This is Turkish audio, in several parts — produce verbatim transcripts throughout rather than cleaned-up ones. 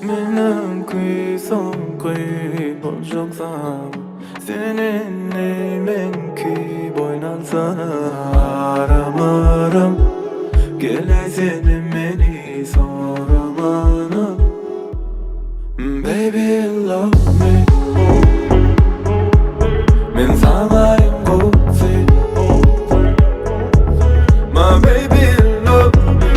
Menen kuyson kuyup olacaksan seninle menki boynansana. Aram aram gele seni meni soramana. Baby love me, men sanayım kutsi. My baby love me,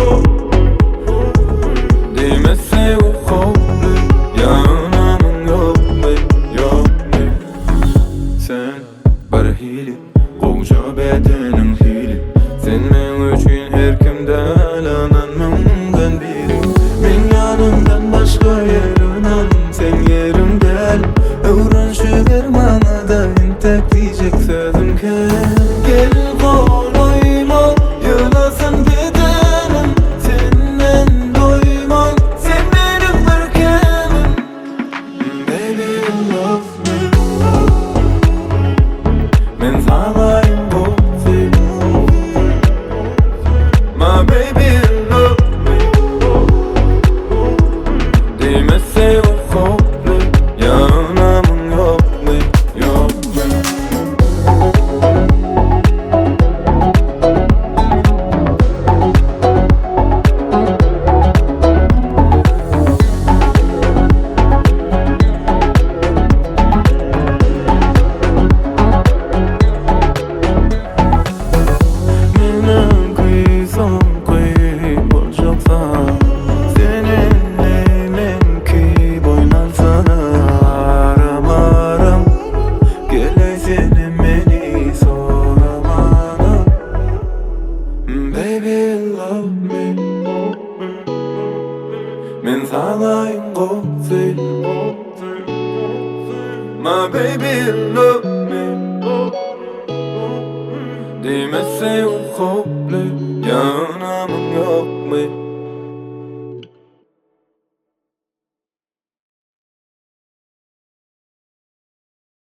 demese o kollu yanamın yok mu, yok mu? Sen bir hili, koca bedenin hili. Sen men üçün her kimden anan mümkün biri. Men yanımdan başka yerinden sen yerim gel. Öğren şu dermanada intek diyecek sözüm gel. Gel kolayma yılasın bedenim. Senden doymam, sen benim ırkımım. Baby love me, men sanayım bu seni. My baby love me, demese o kollu yanamın yok mu, yok mu? Menen kuyson kuyup olacaksan seninle menki boynansana. Aram aram gele seni meni soramana. Baby love me, men sanayım kutsi. My baby love me, demese o kollu